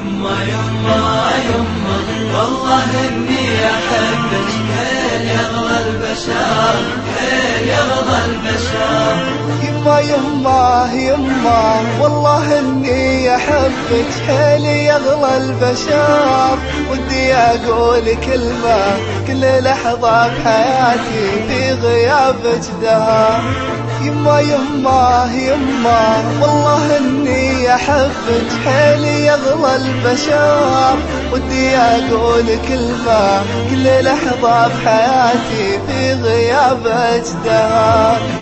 يما والله إني أحبك حيل يغلى البشر، حيل يغلى البشر. يما والله إني أحبك حيل يغلى البشر. ودي أقول كلمة كل لحظة بحياتي في غيابك دهر. يما والله إني أحبك حيل يغلى البشر. ودي أقول كلمة كل لحظة بحياتي في غيابك دهر.